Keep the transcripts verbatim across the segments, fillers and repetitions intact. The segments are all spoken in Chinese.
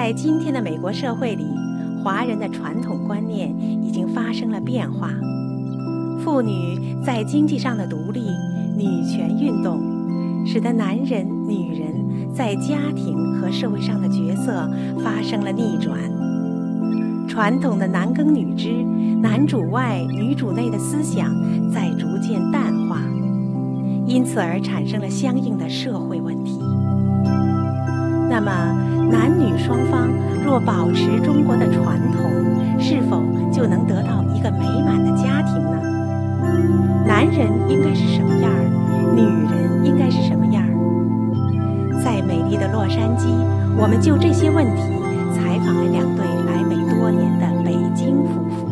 在今天的美国社会里，华人的传统观念已经发生了变化。妇女在经济上的独立，女权运动，使得男人、女人在家庭和社会上的角色发生了逆转。传统的男耕女织、男主外女主内的思想在逐渐淡化，因此而产生了相应的社会问题。那么，男女双方若保持中国的传统，是否就能得到一个美满的家庭呢？男人应该是什么样儿？女人应该是什么样儿？在美丽的洛杉矶，我们就这些问题采访了两对来美多年的北京夫妇。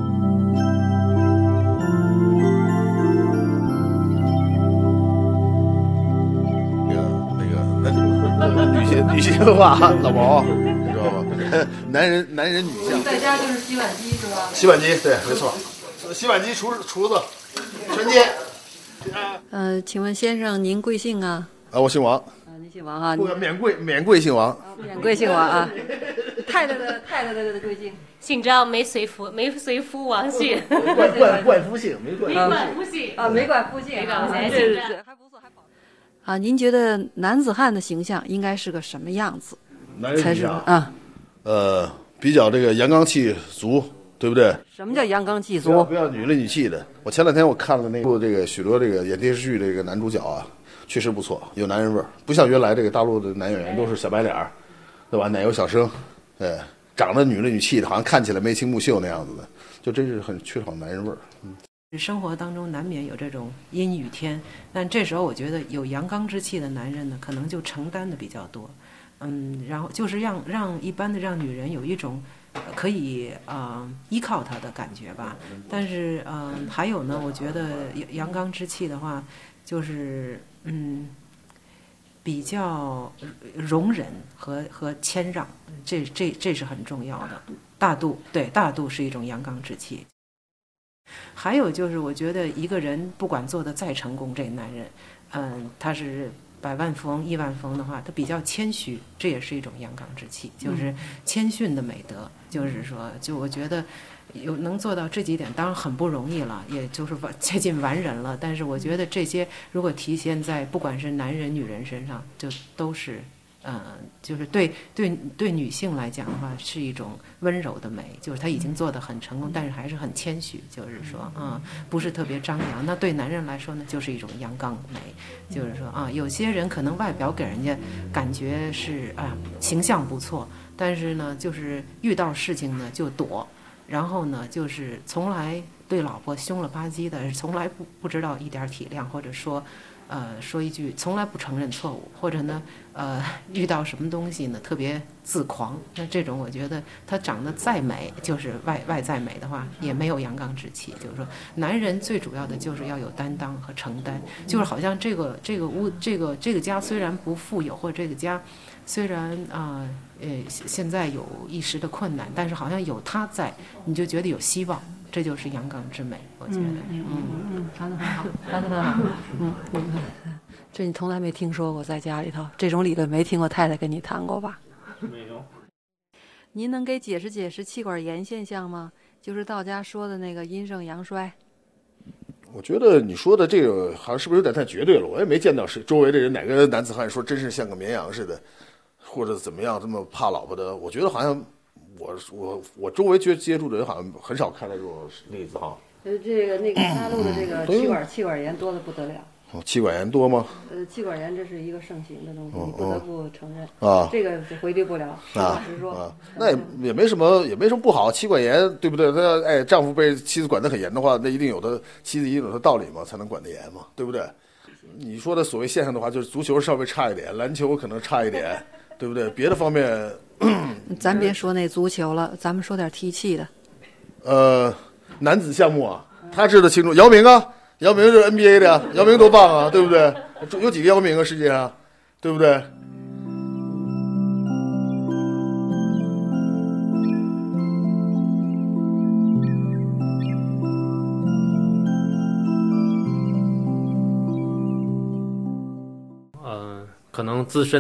女性女性化，老毛，你知道吗？男人男人女相。 在家就是洗碗机是吧？ 洗碗机，对，没错。洗碗机、厨厨子，全接。 呃，请问先生您贵姓啊？ 啊，我姓王。 啊，您姓王啊？ 不，免贵，免贵姓王。 啊，免贵姓王啊。太太的太太的贵姓？ 姓张，没随夫，没随夫王姓。 冠冠冠夫姓，没冠。 没冠夫姓啊，没冠夫姓。 没冠夫姓， 是是，还不错，还保。啊，您觉得男子汉的形象应该是个什么样子？ 男人形象啊， 呃，比较这个阳刚气足，对不对？ 什么叫阳刚气不要足？ 不要女里女气的。我前两天我看了那部这个许多这个演电视剧这个男主角啊，确实不错，有男人味儿，不像原来这个大陆的男演员都是小白脸儿，对吧？奶油小生，哎，长得女里女气的，好像看起来眉清目秀那样子的，就真是很缺少男人味儿。嗯。 生活当中难免有这种阴雨天，但这时候我觉得有阳刚之气的男人呢，可能就承担的比较多，嗯，然后就是让让一般的让女人有一种可以呃依靠他的感觉吧。但是嗯、呃，还有呢，我觉得阳刚之气的话，就是嗯比较容忍和和谦让，这这这是很重要的。大度，对，大度是一种阳刚之气。还有就是，我觉得一个人不管做的再成功，这个男人，嗯，他是百万富翁、亿万富翁的话，他比较谦虚，这也是一种阳刚之气，就是谦逊的美德。就是说，就我觉得有能做到这几点，当然很不容易了，也就是接近完人了。但是我觉得这些如果体现在不管是男人、女人身上，就都是。呃，就是对对对女性来讲的话，是一种温柔的美，就是她已经做得很成功，但是还是很谦虚，就是说啊、嗯，不是特别张扬。那对男人来说呢，就是一种阳刚美，就是说啊，有些人可能外表给人家感觉是啊形象不错，但是呢，就是遇到事情呢就躲，然后呢就是从来对老婆凶了吧唧的，从来不不知道一点体谅，或者说。呃，说一句从来不承认错误，或者呢，呃，遇到什么东西呢特别自狂，那这种我觉得他长得再美，就是外外在美的话，也没有阳刚之气。就是说，男人最主要的就是要有担当和承担，就是好像这个这个屋这个这个家虽然不富有，或者这个家虽然啊呃, 呃现在有一时的困难，但是好像有他在，你就觉得有希望。这就是阳刚之美，我觉得。 嗯嗯嗯，谈得很好，谈得很好。嗯嗯，这你从来没听说过，在家里头这种理论没听过太太跟你谈过吧？ 没有。 您能给解释解释气管炎现象吗？就是道家说的那个阴盛阳衰。 我觉得你说的这个好像是不是有点太绝对了？我也没见到是周围的人哪个男子汉说真是像个绵羊似的，或者怎么样这么怕老婆的。我觉得好像。我我我周围接接触的人好像很少看到这种例子哈。 呃，这个那个大陆的这个气管气管炎多的不得了。 哦，气管炎多吗？ 呃，气管炎这是一个盛行的东西，你不得不承认啊。 这个回避不了，实话实说。 啊，那也也没什么，也没什么不好。气管炎对不对？他哎，丈夫被妻子管得很严的话，那一定有他妻子一定有他道理嘛，才能管得严嘛，对不对？你说的所谓现象的话，就是足球稍微差一点，篮球可能差一点，对不对？别的方面。 咱别说那足球了，咱们说点踢气的。 呃，男子项目啊，他知道清楚。姚明啊，姚明是 N B A 的呀，姚明多棒啊，对不对？有几个姚明啊，世界上，对不对？ 呃，可能自身的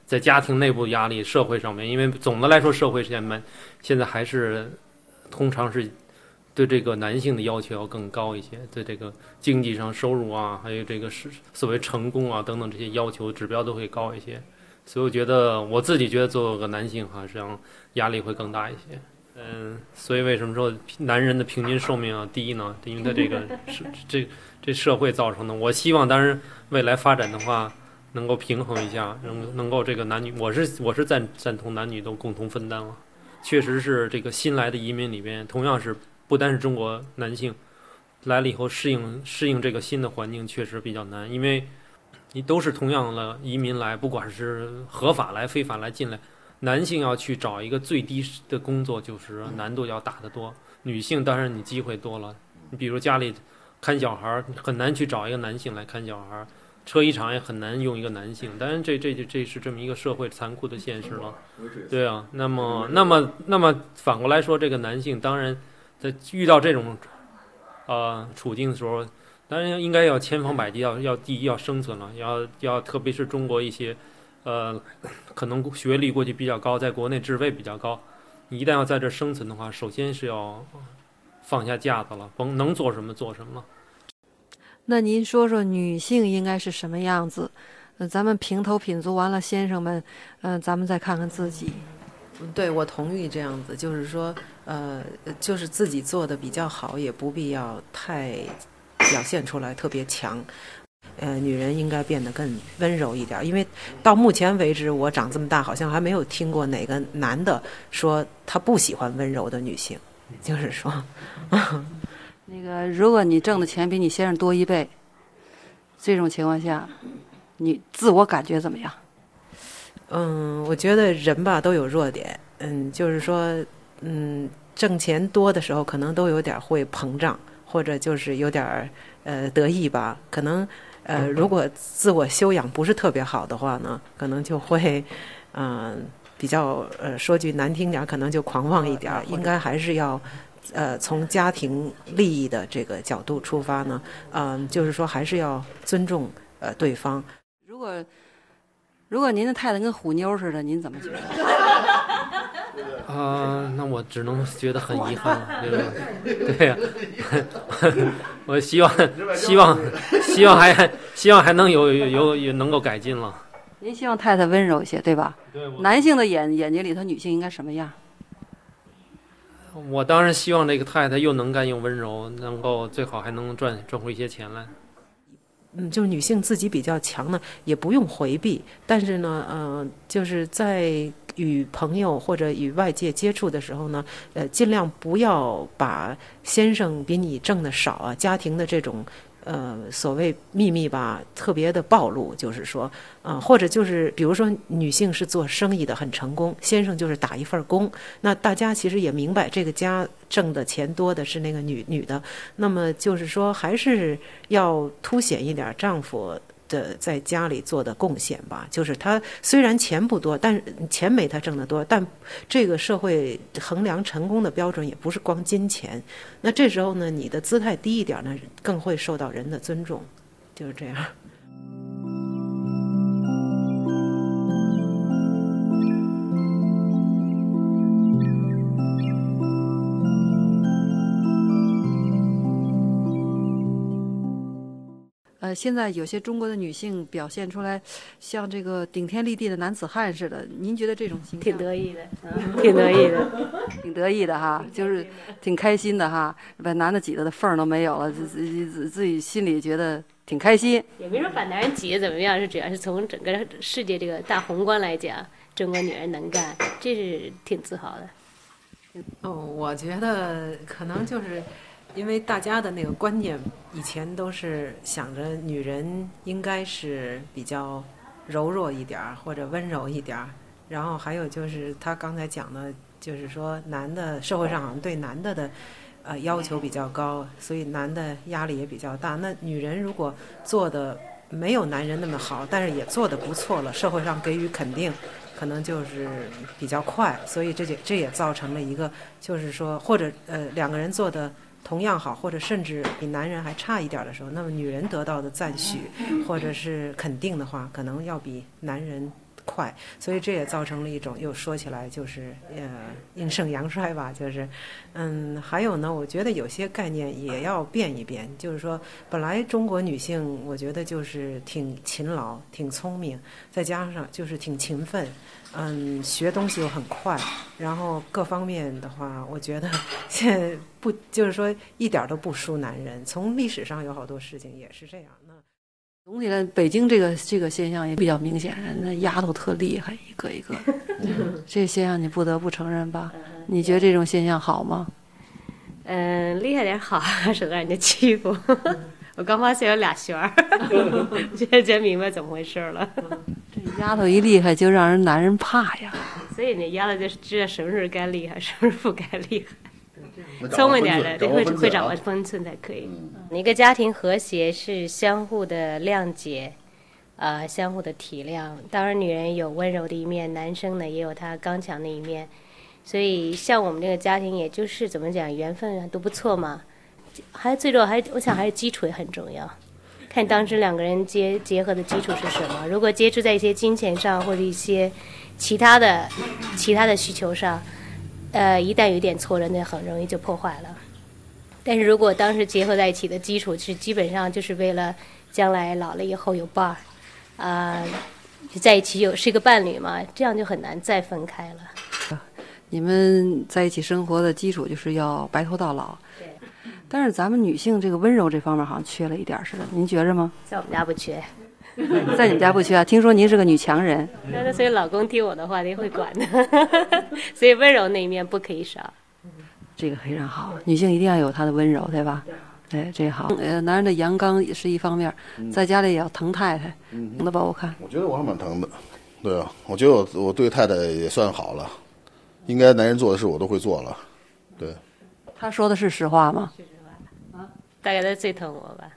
在家庭内部压力、社会上面，因为总的来说，社会现在现在还是通常是对这个男性的要求要更高一些，对这个经济上收入啊，还有这个是所谓成功啊等等这些要求指标都会高一些。所以我觉得我自己觉得作为个男性哈，实际上压力会更大一些。嗯，所以为什么说男人的平均寿命啊低呢？因为他这个是这这社会造成的。我希望当然未来发展的话，能够平衡一下，能能够这个男女，我是我是赞赞同男女都共同分担了。确实是这个新来的移民里边，同样是不单是中国男性来了以后适应适应这个新的环境确实比较难，因为你都是同样的移民来，不管是合法来非法来进来，男性要去找一个最低的工作就是难度要大得多，女性当然你机会多了，你比如家里看小孩很难去找一个男性来看小孩，车衣厂也很难用一个男性，当然这这这是这么一个社会残酷的现实了。对啊，那么那么那么反过来说，这个男性当然在遇到这种呃处境的时候，当然应该要千方百计要要第一要生存了，要要特别是中国一些呃可能学历过去比较高，在国内职位比较高，你一旦要在这生存的话，首先是要放下架子了，甭能做什么做什么了。 那您说说女性应该是什么样子？呃，咱们评头品足完了，先生们，嗯、呃，咱们再看看自己。 对，我同意这样子，就是说，呃，就是自己做的比较好，也不必要太表现出来特别强。呃，女人应该变得更温柔一点，因为到目前为止，我长这么大，好像还没有听过哪个男的说他不喜欢温柔的女性，就是说。 那个，如果你挣的钱比你先生多一倍，这种情况下，你自我感觉怎么样？ 嗯，我觉得人吧都有弱点，嗯，就是说，嗯，挣钱多的时候可能都有点会膨胀，或者就是有点呃得意吧。可能呃，如果自我修养不是特别好的话呢，可能就会嗯、呃、比较呃说句难听点，可能就狂妄一点。应该还是要。呃，从家庭利益的这个角度出发呢，嗯、呃，就是说还是要尊重呃对方。 如果如果您的太太跟虎妞似的，您怎么觉得？ 啊、呃，那我只能觉得很遗憾了，对吧？对呀、啊，我希望希望希望还希望还能有有有能够改进了。 您希望太太温柔一些，对吧？ 对。 男性的眼眼睛里头，女性应该什么样？ 我当然希望这个太太又能干又温柔，能够最好还能赚赚回一些钱来。 嗯，就是女性自己比较强呢，也不用回避，但是呢，呃，就是在与朋友或者与外界接触的时候呢，呃，尽量不要把先生比你挣的少啊，家庭的这种。呃，所谓秘密吧，特别的暴露，就是说，啊、呃，或者就是比如说，女性是做生意的很成功，先生就是打一份工，那大家其实也明白，这个家挣的钱多的是那个女女的，那么就是说，还是要凸显一点丈夫的在家里做的贡献吧，就是他虽然钱不多，但是钱没他挣得多，但这个社会衡量成功的标准也不是光金钱。那这时候呢，你的姿态低一点呢，更会受到人的尊重，就是这样。 呃，现在有些中国的女性表现出来像这个顶天立地的男子汉似的，您觉得这种形象？ 挺得意的，嗯、挺得意的， 挺得意的哈，就是挺开心的哈，把男的挤得的缝儿都没有了，自自自己心里觉得挺开心。 也没说把男人挤得怎么样，是主要是从整个世界这个大宏观来讲，中国女人能干，这是挺自豪的。 哦，我觉得可能就是因为大家的那个观念以前都是想着女人应该是比较柔弱一点或者温柔一点，然后还有就是他刚才讲的就是说男的社会上好像对男的的呃要求比较高，所以男的压力也比较大。那女人如果做的没有男人那么好，但是也做得不错了，社会上给予肯定可能就是比较快，所以这就这也造成了一个就是说或者呃两个人做的同样好，或者甚至比男人还差一点的时候，那么女人得到的赞许或者是肯定的话，可能要比男人快，所以这也造成了一种又说起来就是呃阴盛阳衰吧，就是嗯，还有呢，我觉得有些概念也要变一变，就是说本来中国女性我觉得就是挺勤劳、挺聪明，再加上就是挺勤奋。嗯，学东西又很快，然后各方面的话，我觉得现在不就是说一点都不输男人。从历史上有好多事情也是这样。那总体来，北京这个这个现象也比较明显，那丫头特厉害，一个一个。这现象你不得不承认吧？你觉得这种现象好吗？ 嗯、呃，厉害点好，省得让人家欺负。我刚发现有俩旋儿，现在真明白怎么回事了。 这丫头一厉害，就让人男人怕呀。 所以那丫头就知道什么时候该厉害，什么时候不该厉害。聪明点的，对，会会掌握分寸才可以。嗯、一个家庭和谐是相互的谅解，呃，相互的体谅。当然，女人有温柔的一面，男生呢也有他刚强的一面。所以，像我们这个家庭，也就是怎么讲，缘分都不错嘛。还最重要，还我想还是基础也很重要。看当时两个人结结合的基础是什么？如果接触在一些金钱上或者一些其他的其他的需求上，呃，一旦有点错了，那很容易就破坏了。但是如果当时结合在一起的基础是基本上就是为了将来老了以后有伴儿，啊、呃，在一起有是一个伴侣嘛，这样就很难再分开了。 你们在一起生活的基础就是要白头到老。 对。 但是咱们女性这个温柔这方面好像缺了一点似的，您觉着吗？ 在我们家不缺。 在你们家不缺啊？听说您是个女强人。 那所以老公听我的话，他会管的。所以温柔那一面不可以少。 这个非常好，女性一定要有她的温柔，对吧？对，这个好。呃，男人的阳刚也是一方面，在家里也要疼太太，疼的吧？我看。 我觉得我还蛮疼的，对啊，我觉得我我对太太也算好了，应该男人做的事我都会做了，对。 他说的是实话吗？ 是实话。啊，大概他最疼我吧。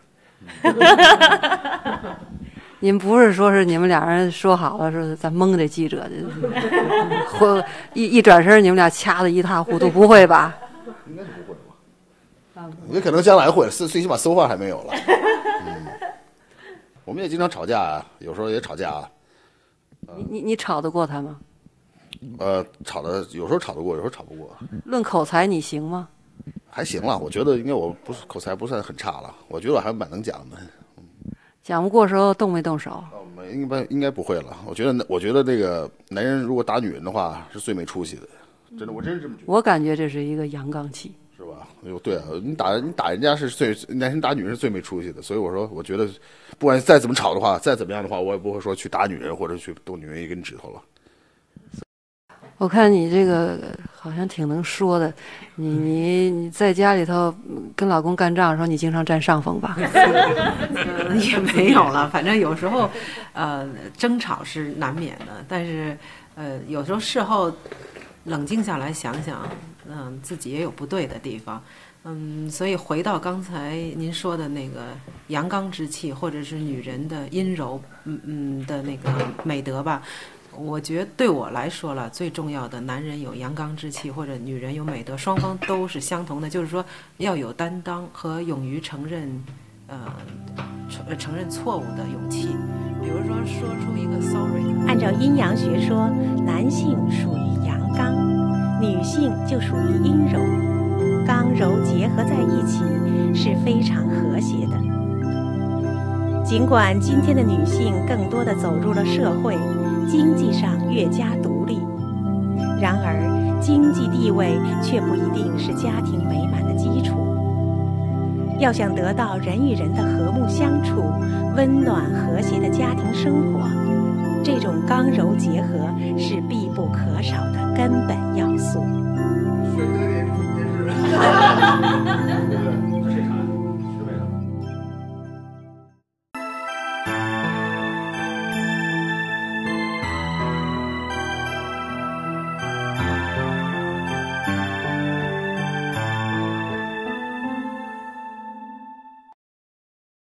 你们不是说是你们俩人说好了，说咱蒙这记者，或一一转身你们俩掐得一塌糊涂，不会吧？ 应该是不会吧？也可能将来会，最最起码搜发还没有了。嗯，我们也经常吵架啊，有时候也吵架啊。 你你你吵得过他吗？ 呃，吵的有时候吵得过，有时候吵不过。 论口才你行吗？ 还行了，我觉得应该我不是口才不算很差了，我觉得我还蛮能讲的。 讲不过时候动没动手？ 哦，没，应该应该不会了。我觉得，我觉得那个男人如果打女人的话，是最没出息的。真的，我真是这么觉得。 我感觉这是一个阳刚气， 是吧？哎呦，对啊，你打你打人家是最男人打女人是最没出息的。所以我说，我觉得不管再怎么吵的话，再怎么样的话，我也不会说去打女人或者去动女人一根指头了。 我看你这个好像挺能说的，你你你在家里头跟老公干仗的时候，你经常占上风吧？ 嗯，也没有了，反正有时候，呃，争吵是难免的，但是，呃，有时候事后冷静下来想想，嗯、呃，自己也有不对的地方，嗯，所以回到刚才您说的那个阳刚之气，或者是女人的阴柔，嗯嗯的那个美德吧。我觉得对我来说了，最重要的，男人有阳刚之气，或者女人有美德，双方都是相同的，就是说要有担当和勇于承认，呃，承承认错误的勇气。比如说，说出一个 sorry。 按照阴阳学说，男性属于阳刚，女性就属于阴柔，刚柔结合在一起是非常和谐的。尽管今天的女性更多地走入了社会，经济上越加独立，然而经济地位却不一定是家庭美满的基础。要想得到人与人的和睦相处、温暖和谐的家庭生活，这种刚柔结合是必不可少的根本要素。